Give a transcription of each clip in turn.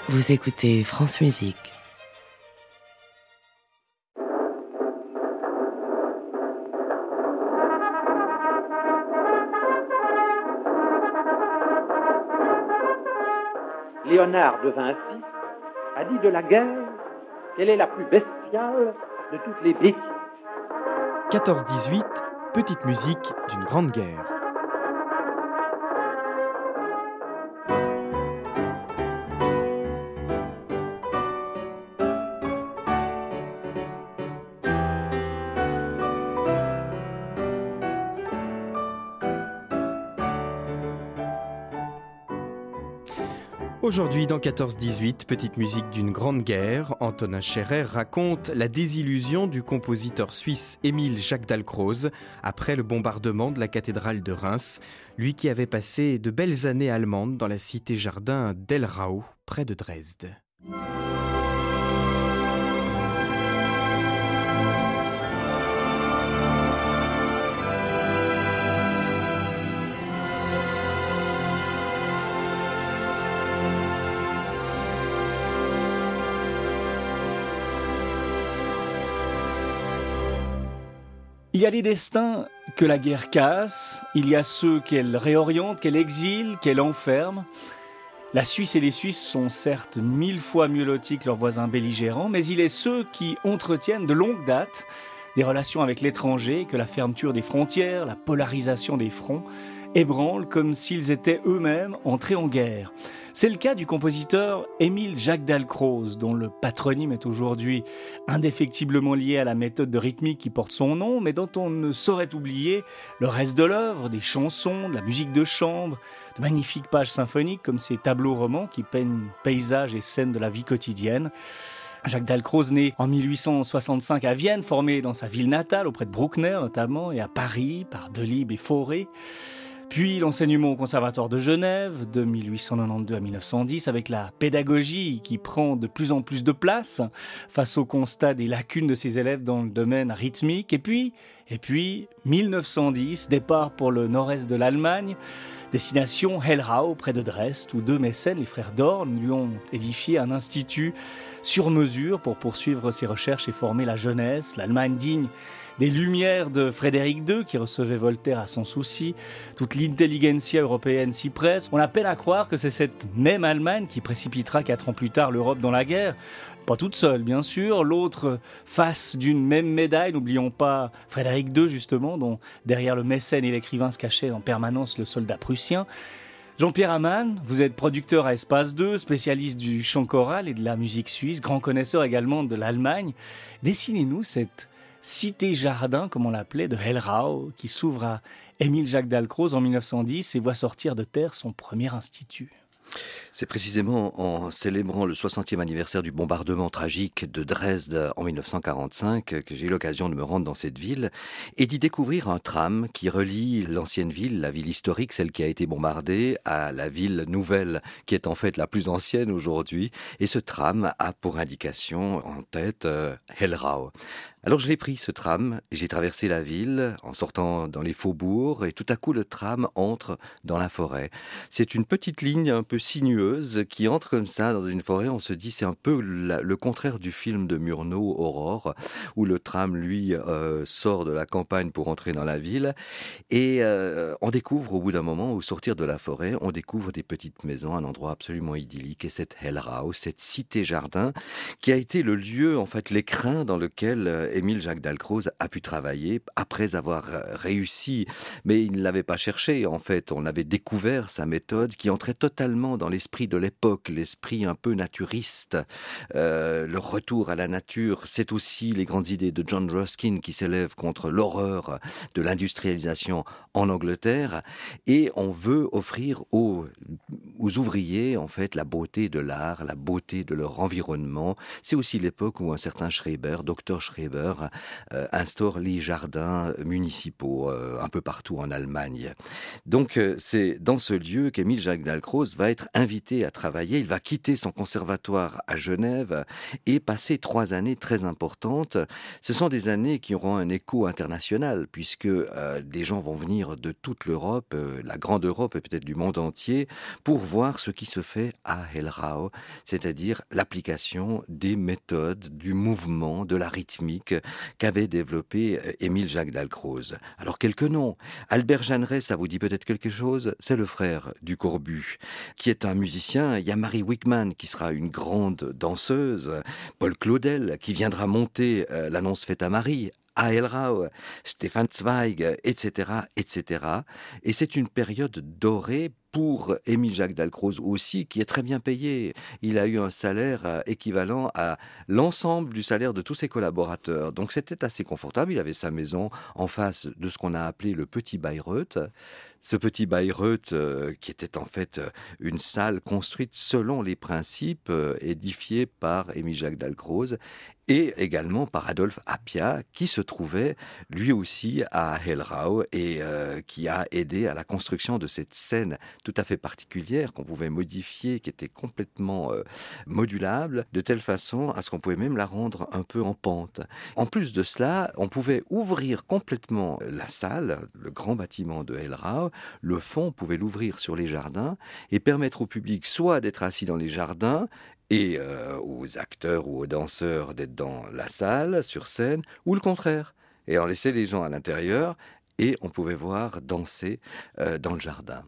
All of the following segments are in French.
Vous écoutez France Musique. Léonard de Vinci a dit de la guerre qu'elle est la plus bestiale de toutes les bêtises. 14-18, petite musique d'une grande guerre. Aujourd'hui, dans 14-18, petite musique d'une grande guerre, Antonin Scherer raconte la désillusion du compositeur suisse Émile Jacques Dalcroze après le bombardement de la cathédrale de Reims, lui qui avait passé de belles années allemandes dans la cité-jardin d'Helrau, près de Dresde. Il y a des destins que la guerre casse, il y a ceux qu'elle réoriente, qu'elle exile, qu'elle enferme. La Suisse et les Suisses sont certes 1000 fois mieux lotis que leurs voisins belligérants, mais il est ceux qui entretiennent de longue date des relations avec l'étranger, que la fermeture des frontières, la polarisation des fronts ébranlent comme s'ils étaient eux-mêmes entrés en guerre. C'est le cas du compositeur Émile Jacques Dalcroze, dont le patronyme est aujourd'hui indéfectiblement lié à la méthode de rythmique qui porte son nom, mais dont on ne saurait oublier le reste de l'œuvre, des chansons, de la musique de chambre, de magnifiques pages symphoniques comme ces tableaux romans qui peignent paysages et scènes de la vie quotidienne. Jacques Dalcroze, né en 1865 à Vienne, formé dans sa ville natale, auprès de Bruckner notamment, et à Paris, par Delibes et Fauré. Puis l'enseignement au Conservatoire de Genève, de 1892 à 1910, avec la pédagogie qui prend de plus en plus de place face au constat des lacunes de ses élèves dans le domaine rythmique. Et puis 1910, départ pour le nord-est de l'Allemagne, destination Helrau, près de Dresde, où deux mécènes, les frères Dorn, lui ont édifié un institut sur mesure pour poursuivre ses recherches et former la jeunesse, l'Allemagne digne des Lumières de Frédéric II, qui recevait Voltaire à son souci. Toute l'intelligentsia européenne s'y presse. On a peine à croire que c'est cette même Allemagne qui précipitera 4 ans plus tard l'Europe dans la guerre. Pas toute seule, bien sûr. L'autre face d'une même médaille, n'oublions pas Frédéric II, justement, dont derrière le mécène et l'écrivain se cachait en permanence le soldat prussien. Jean-Pierre Amann, vous êtes producteur à Espace 2, spécialiste du chant choral et de la musique suisse, grand connaisseur également de l'Allemagne. Dessinez-nous cette cité-jardin, comme on l'appelait, de Helrau, qui s'ouvre à Émile Jacques Dalcroze en 1910 et voit sortir de terre son premier institut. C'est précisément en célébrant le 60e anniversaire du bombardement tragique de Dresde en 1945 que j'ai eu l'occasion de me rendre dans cette ville et d'y découvrir un tram qui relie l'ancienne ville, la ville historique, celle qui a été bombardée, à la ville nouvelle qui est en fait la plus ancienne aujourd'hui. Et ce tram a pour indication en tête Helrau. Alors je l'ai pris ce tram, j'ai traversé la ville en sortant dans les faubourgs et tout à coup le tram entre dans la forêt. C'est une petite ligne un peu sinueuse qui entre comme ça dans une forêt. On se dit c'est un peu le contraire du film de Murnau, Aurore, où le tram lui sort de la campagne pour entrer dans la ville. Et on découvre au bout d'un moment, au sortir de la forêt, on découvre des petites maisons, un endroit absolument idyllique. Et cette Helrau, cette cité-jardin qui a été le lieu, en fait l'écrin dans lequel Émile Jacques Dalcroze a pu travailler après avoir réussi, mais il ne l'avait pas cherché en fait, on avait découvert sa méthode qui entrait totalement dans l'esprit de l'époque, l'esprit un peu naturiste, le retour à la nature. C'est aussi les grandes idées de John Ruskin qui s'élèvent contre l'horreur de l'industrialisation en Angleterre, et on veut offrir aux ouvriers en fait la beauté de l'art, la beauté de leur environnement. C'est aussi l'époque où un certain Schreiber, Dr Schreiber, instaure les jardins municipaux un peu partout en Allemagne. Donc c'est dans ce lieu qu'Émile Jacques Dalcroze va être invité à travailler. Il va quitter son conservatoire à Genève et passer 3 années très importantes. Ce sont des années qui auront un écho international puisque des gens vont venir de toute l'Europe, la grande Europe et peut-être du monde entier, pour voir ce qui se fait à Hellrau, c'est-à-dire l'application des méthodes, du mouvement, de la rythmique qu'avait développé Émile Jacques Dalcroze. Alors quelques noms. Albert Jeanneret, ça vous dit peut-être quelque chose? C'est le frère du Corbu, qui est un musicien. Il y a Marie Wickman, qui sera une grande danseuse. Paul Claudel, qui viendra monter l'annonce faite à Marie, à Hellrau, Stefan Zweig, etc., etc. Et c'est une période dorée pour Émile Jacques Dalcroze aussi, qui est très bien payé. Il a eu un salaire équivalent à l'ensemble du salaire de tous ses collaborateurs. Donc c'était assez confortable. Il avait sa maison en face de ce qu'on a appelé le Petit Bayreuth. Ce Petit Bayreuth, qui était en fait une salle construite selon les principes édifiés par Émile Jacques Dalcroze et également par Adolphe Appia, qui se trouvait lui aussi à Hellrau et qui a aidé à la construction de cette scène tout à fait particulière qu'on pouvait modifier, qui était complètement modulable, de telle façon à ce qu'on pouvait même la rendre un peu en pente. En plus de cela, on pouvait ouvrir complètement la salle, le grand bâtiment de Hellrau, le fond, on pouvait l'ouvrir sur les jardins et permettre au public soit d'être assis dans les jardins, et aux acteurs ou aux danseurs d'être dans la salle, sur scène, ou le contraire. Et on laissait les gens à l'intérieur et on pouvait voir danser dans le jardin.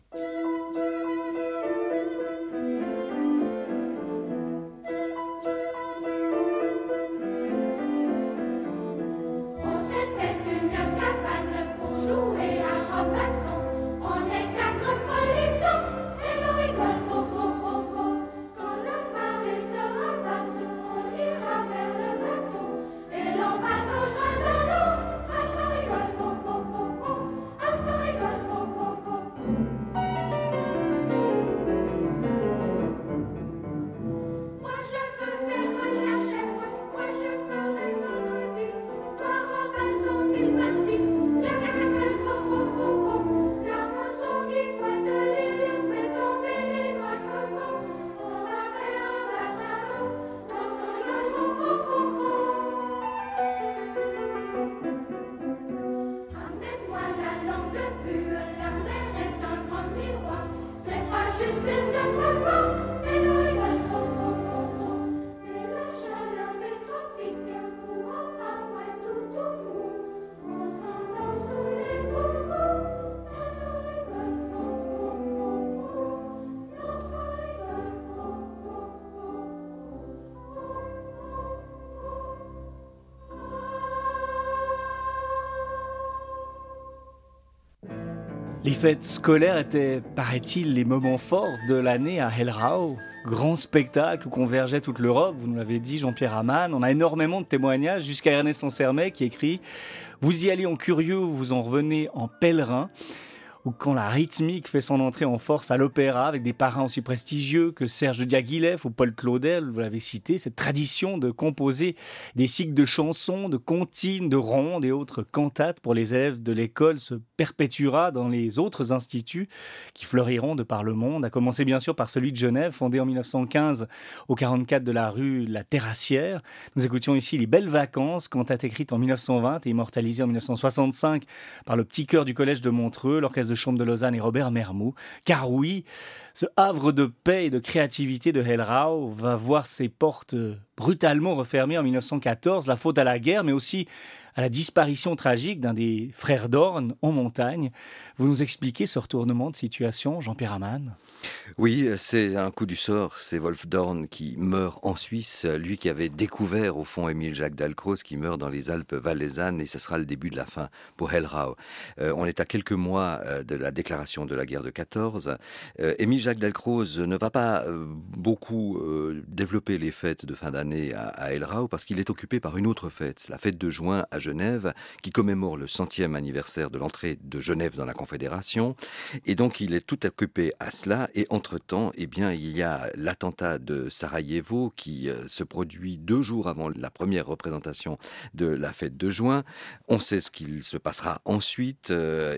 Les fêtes scolaires étaient, paraît-il, les moments forts de l'année à Hellrau. Grand spectacle où convergeait toute l'Europe, vous nous l'avez dit, Jean-Pierre Amann. On a énormément de témoignages, jusqu'à Ernest Ansermet qui écrit « Vous y allez en curieux, vous en revenez en pèlerin ». Ou quand la rythmique fait son entrée en force à l'opéra avec des parrains aussi prestigieux que Serge Diaghilev ou Paul Claudel, vous l'avez cité, cette tradition de composer des cycles de chansons, de comptines, de rondes et autres cantates pour les élèves de l'école se perpétuera dans les autres instituts qui fleuriront de par le monde, à commencer bien sûr par celui de Genève, fondé en 1915 au 44 de la rue La Terrassière. Nous écoutions ici Les Belles Vacances, cantate écrite en 1920 et immortalisée en 1965 par le petit chœur du collège de Montreux, l'orchestre de chambre de Lausanne et Robert Mermoux. Car oui, ce havre de paix et de créativité de Hellrau va voir ses portes brutalement refermées en 1914, la faute à la guerre, mais aussi à la disparition tragique d'un des frères Dorn en montagne. Vous nous expliquez ce retournement de situation, Jean-Pierre Amann? Oui, c'est un coup du sort. C'est Wolf Dorn qui meurt en Suisse, lui qui avait découvert au fond Émile Jacques Dalcroze, qui meurt dans les Alpes valaisannes, et ce sera le début de la fin pour Hellrau. On est à quelques mois de la déclaration de la guerre de 14. Émile Jacques Dalcroze ne va pas beaucoup développer les fêtes de fin d'année à Hellrau parce qu'il est occupé par une autre fête, la fête de juin à Genève, qui commémore le 100e anniversaire de l'entrée de Genève dans la Confédération. Et donc il est tout occupé à cela. Et entre-temps, eh bien, il y a l'attentat de Sarajevo qui se produit 2 jours avant la première représentation de la fête de juin. On sait ce qu'il se passera ensuite.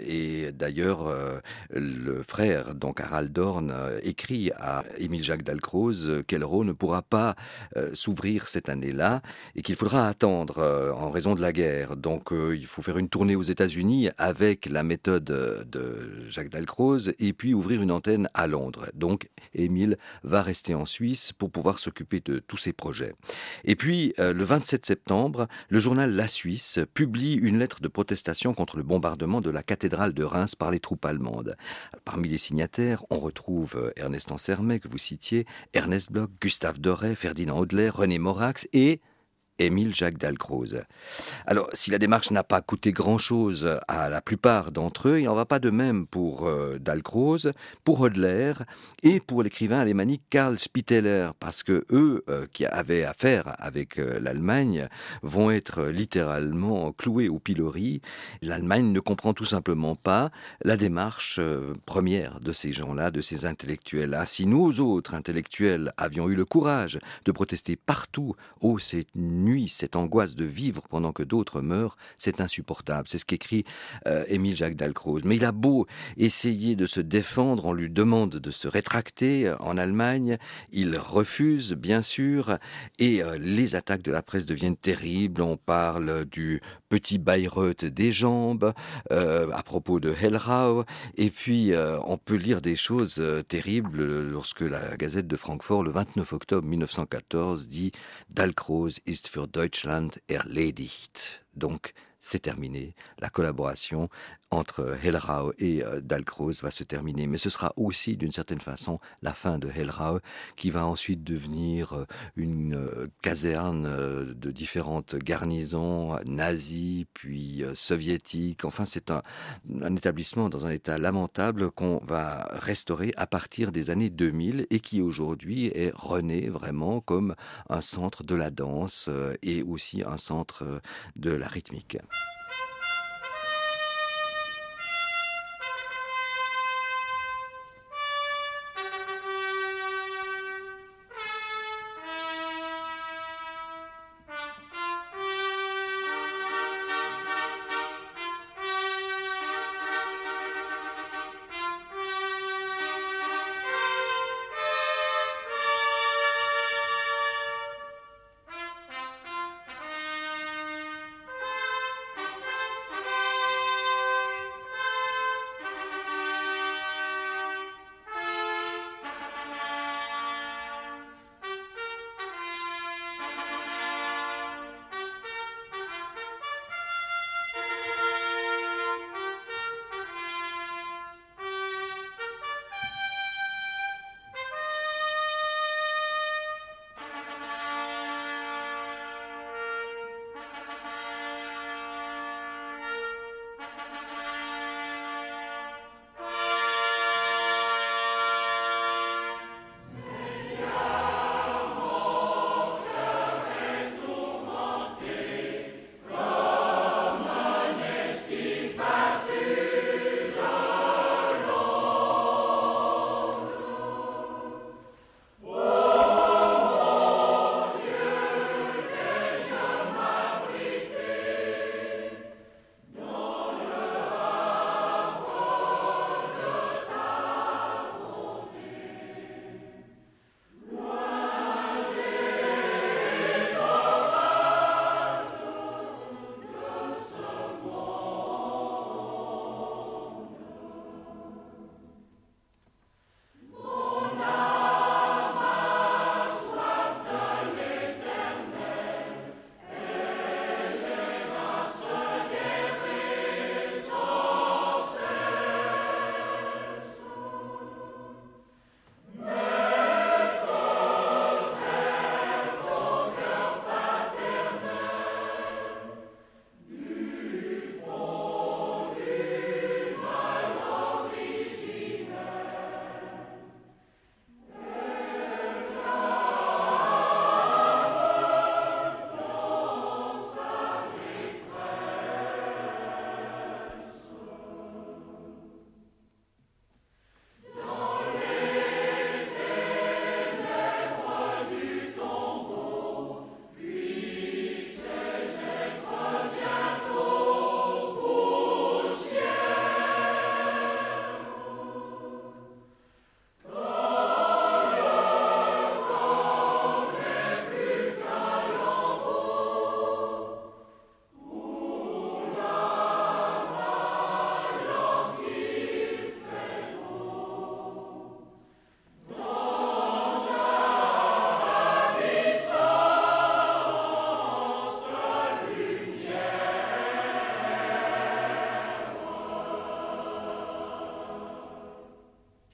Et d'ailleurs, le frère, donc Harald Dorn, écrit à Émile Jacques Dalcroze qu'Hellrau ne pourra pas s'ouvrir cette année-là et qu'il faudra attendre en raison de la guerre. Donc il faut faire une tournée aux États-Unis avec la méthode de Jacques Dalcroze et puis ouvrir une antenne à Londres. Donc, Émile va rester en Suisse pour pouvoir s'occuper de tous ses projets. Et puis, le 27 septembre, le journal La Suisse publie une lettre de protestation contre le bombardement de la cathédrale de Reims par les troupes allemandes. Parmi les signataires, on retrouve Ernest Ansermet, que vous citiez, Ernest Bloch, Gustave Doré, Ferdinand Hodler, René Morax et Émile Jacques Dalcroze. Alors, si la démarche n'a pas coûté grand-chose à la plupart d'entre eux, il n'en va pas de même pour Dalcroze, pour Hodler et pour l'écrivain alémanique Karl Spitteler, parce que eux, qui avaient affaire avec l'Allemagne, vont être littéralement cloués au pilori. L'Allemagne ne comprend tout simplement pas la démarche première de ces gens-là, de ces intellectuels-là. Si nous autres intellectuels avions eu le courage de protester partout, cette nuit, cette angoisse de vivre pendant que d'autres meurent, c'est insupportable. C'est ce qu'écrit Émile Jacques Dalcroze. Mais il a beau essayer de se défendre, on lui demande de se rétracter en Allemagne, il refuse bien sûr, et les attaques de la presse deviennent terribles. On parle du petit Bayreuth des jambes, à propos de Hellrau, et puis on peut lire des choses terribles lorsque la Gazette de Francfort, le 29 octobre 1914, dit « Dalcroze ist für Deutschland erledigt ». Donc, c'est terminé. La collaboration entre Hellrau et Dalcroze va se terminer. Mais ce sera aussi, d'une certaine façon, la fin de Hellrau, qui va ensuite devenir une caserne de différentes garnisons nazies, puis soviétiques. Enfin, c'est un établissement dans un état lamentable qu'on va restaurer à partir des années 2000 et qui aujourd'hui est rené vraiment comme un centre de la danse et aussi un centre de la rythmique.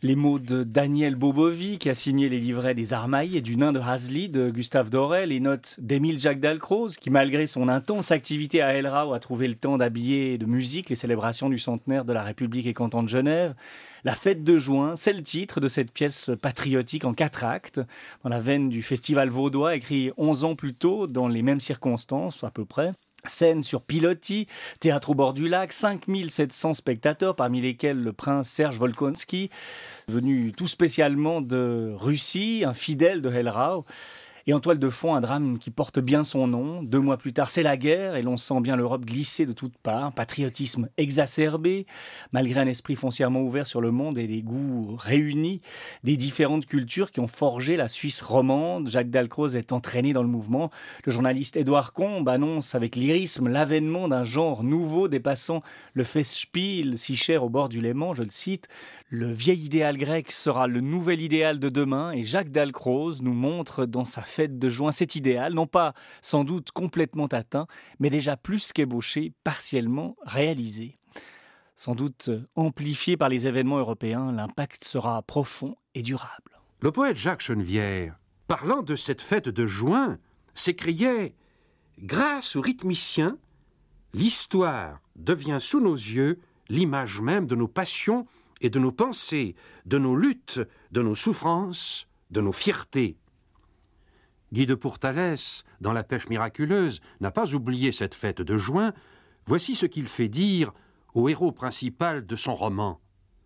Les mots de Daniel Bobovi, qui a signé les livrets des Armailles et du Nain de Hasli de Gustave Doré, les notes d'Émile Jacques Dalcroze, qui malgré son intense activité à El Rao a trouvé le temps d'habiller de musique les célébrations du centenaire de la République et canton de Genève. La fête de juin, c'est le titre de cette pièce patriotique en 4 actes, dans la veine du festival vaudois, écrit 11 ans plus tôt, dans les mêmes circonstances à peu près. Scène sur pilotis, théâtre au bord du lac, 5700 spectateurs, parmi lesquels le prince Serge Volkonski, venu tout spécialement de Russie, un fidèle de El Rao. Et en toile de fond, un drame qui porte bien son nom. 2 mois plus tard, c'est la guerre et l'on sent bien l'Europe glisser de toutes parts. Patriotisme exacerbé, malgré un esprit foncièrement ouvert sur le monde et les goûts réunis des différentes cultures qui ont forgé la Suisse romande. Jacques Dalcroze est entraîné dans le mouvement. Le journaliste Édouard Combe annonce avec lyrisme l'avènement d'un genre nouveau dépassant le Festspiel, si cher au bord du Léman, je le cite. Le vieil idéal grec sera le nouvel idéal de demain et Jacques Dalcroze nous montre dans sa fête de juin cet idéal, non pas sans doute complètement atteint, mais déjà plus qu'ébauché, partiellement réalisé. Sans doute amplifié par les événements européens, l'impact sera profond et durable. Le poète Jacques Chenevière, parlant de cette fête de juin, s'écriait « Grâce aux rythmiciens, l'histoire devient sous nos yeux l'image même de nos passions et de nos pensées, de nos luttes, de nos souffrances, de nos fiertés. » Guy de Pourtalès, dans La Pêche miraculeuse, n'a pas oublié cette fête de juin. Voici ce qu'il fait dire au héros principal de son roman.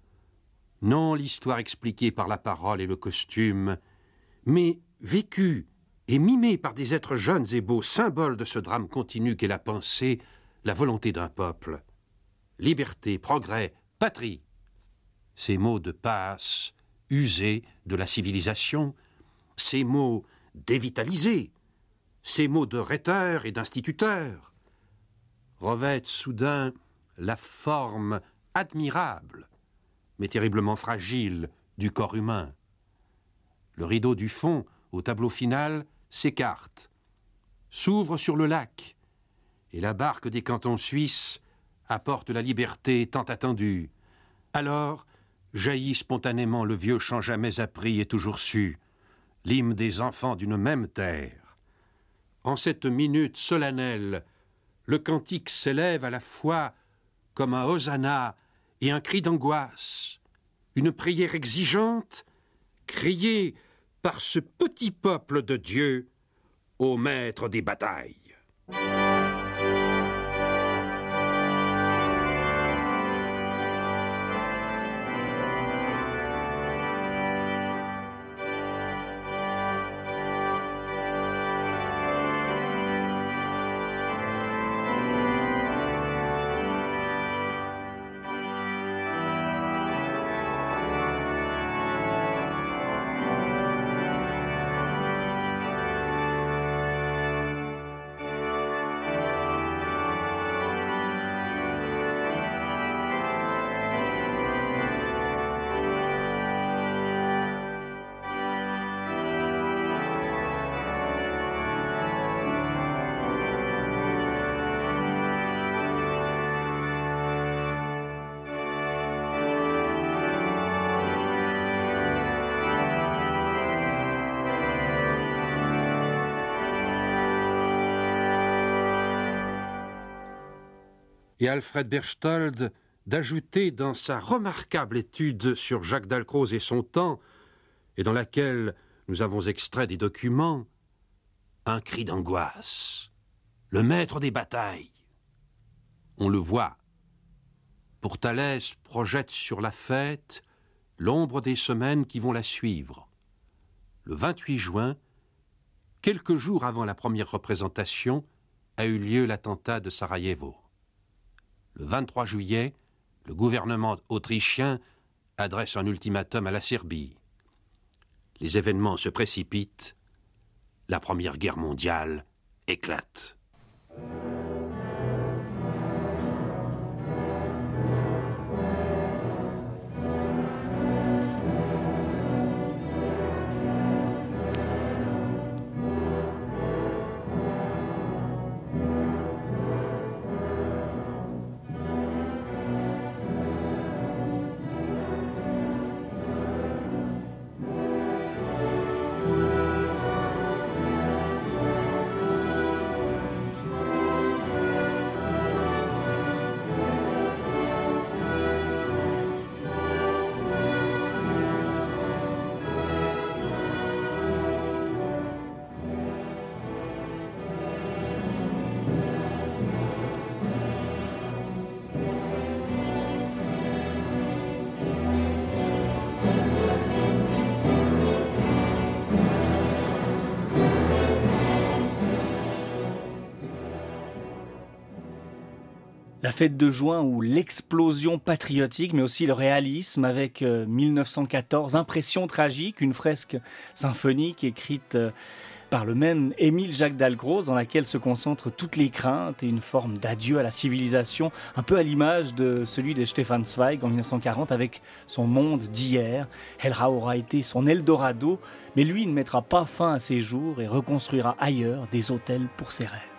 Non l'histoire expliquée par la parole et le costume, mais vécue et mimée par des êtres jeunes et beaux, symboles de ce drame continu qu'est la pensée, la volonté d'un peuple. Liberté, progrès, patrie. Ces mots de passe, usés de la civilisation, ces mots dévitalisés, ces mots de rhéteur et d'instituteur, revêtent soudain la forme admirable, mais terriblement fragile, du corps humain. Le rideau du fond, au tableau final, s'écarte, s'ouvre sur le lac, et la barque des cantons suisses apporte la liberté tant attendue. Alors jaillit spontanément le vieux chant jamais appris et toujours su, l'hymne des enfants d'une même terre. En cette minute solennelle, le cantique s'élève à la fois comme un hosanna et un cri d'angoisse, une prière exigeante, criée par ce petit peuple de Dieu au maître des batailles. Et Alfred Berchtold d'ajouter dans sa remarquable étude sur Jacques Dalcroze et son temps, et dans laquelle nous avons extrait des documents, un cri d'angoisse, le maître des batailles. On le voit. Pourtalès projette sur la fête l'ombre des semaines qui vont la suivre. Le 28 juin, quelques jours avant la première représentation, a eu lieu l'attentat de Sarajevo. Le 23 juillet, le gouvernement autrichien adresse un ultimatum à la Serbie. Les événements se précipitent. La Première Guerre mondiale éclate. La fête de juin ou l'explosion patriotique, mais aussi le réalisme avec 1914, Impression tragique, une fresque symphonique écrite par le même Émile Jacques Dalcroze, dans laquelle se concentrent toutes les craintes et une forme d'adieu à la civilisation, un peu à l'image de celui de Stefan Zweig en 1940 avec son monde d'hier. Hellrau aura été son Eldorado, mais lui ne mettra pas fin à ses jours et reconstruira ailleurs des hôtels pour ses rêves.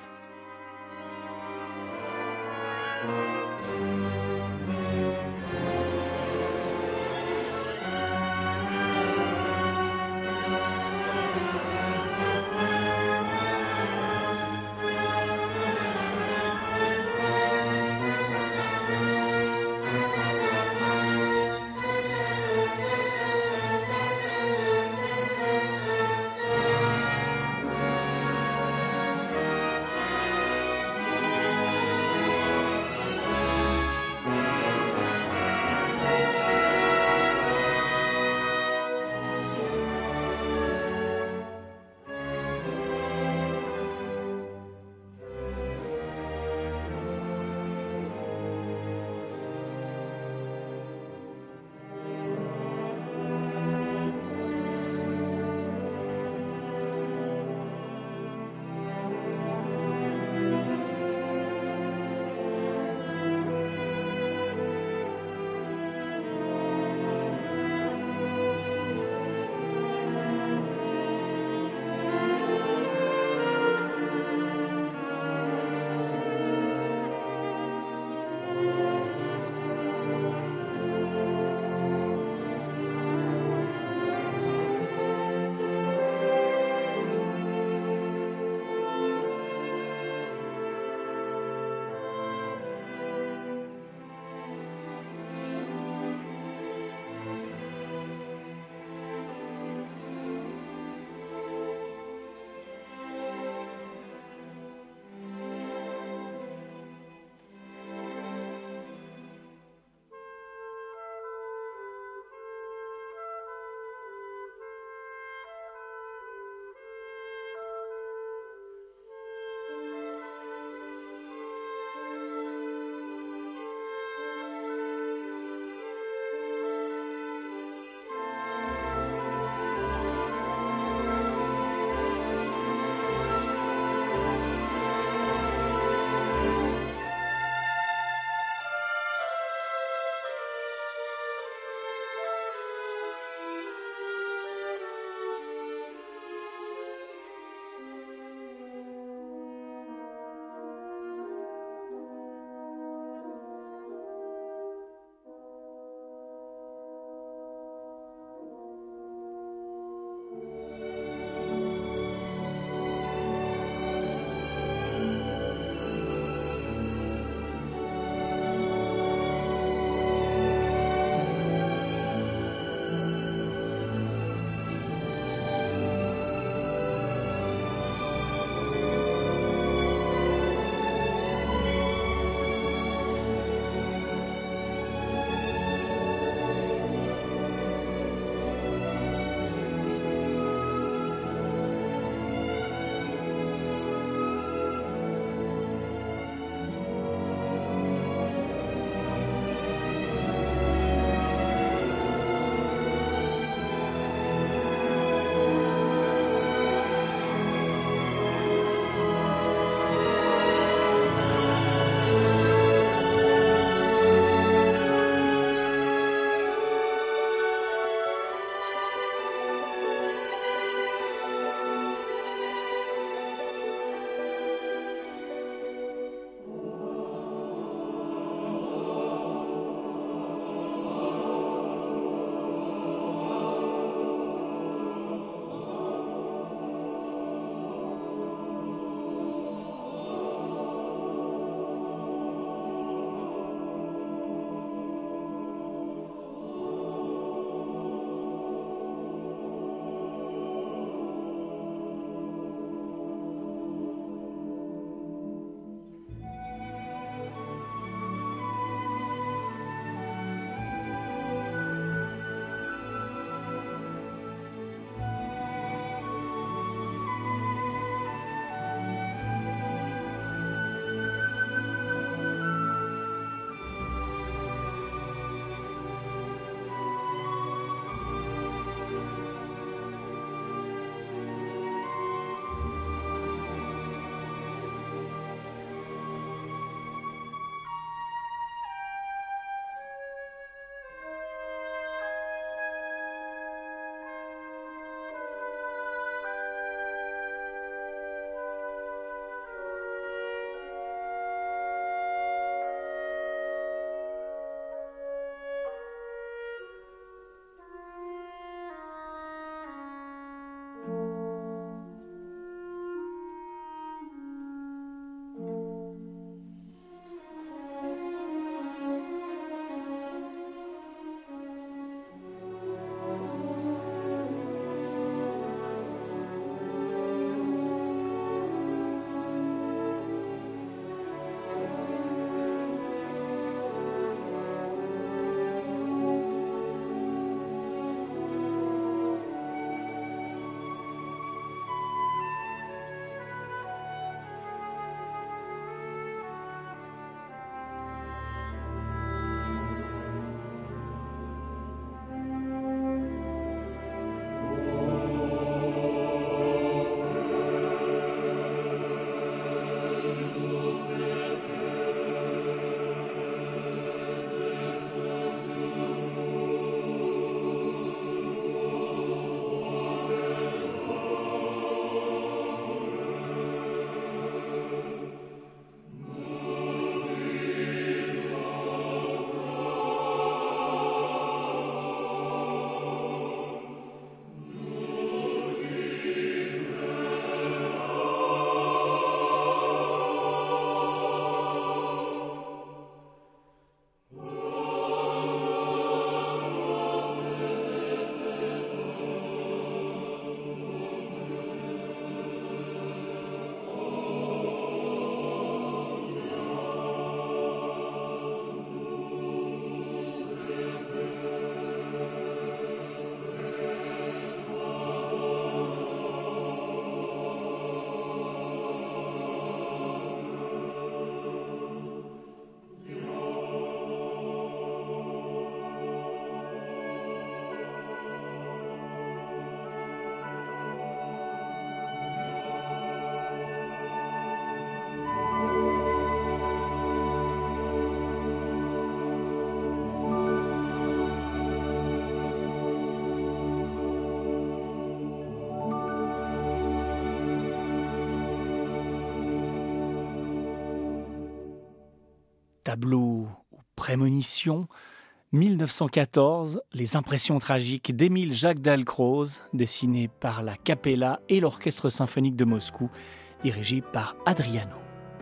tableau aux prémonitions. 1914, les impressions tragiques d'Émile Jacques Dalcroze, dessinées par la Capella et l'Orchestre symphonique de Moscou, dirigé par Adriano.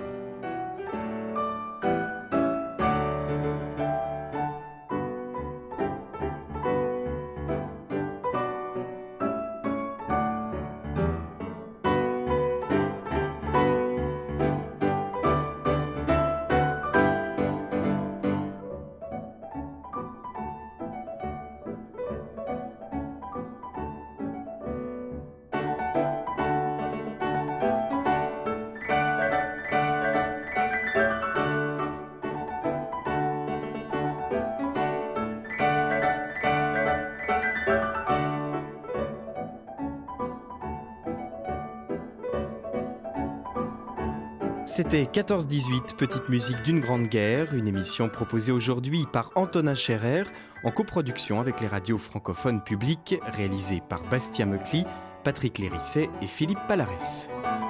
C'était 14-18, Petite musique d'une grande guerre, une émission proposée aujourd'hui par Antonin Scherer en coproduction avec les radios francophones publiques, réalisée par Bastien Meucli, Patrick Lérisset et Philippe Palarès.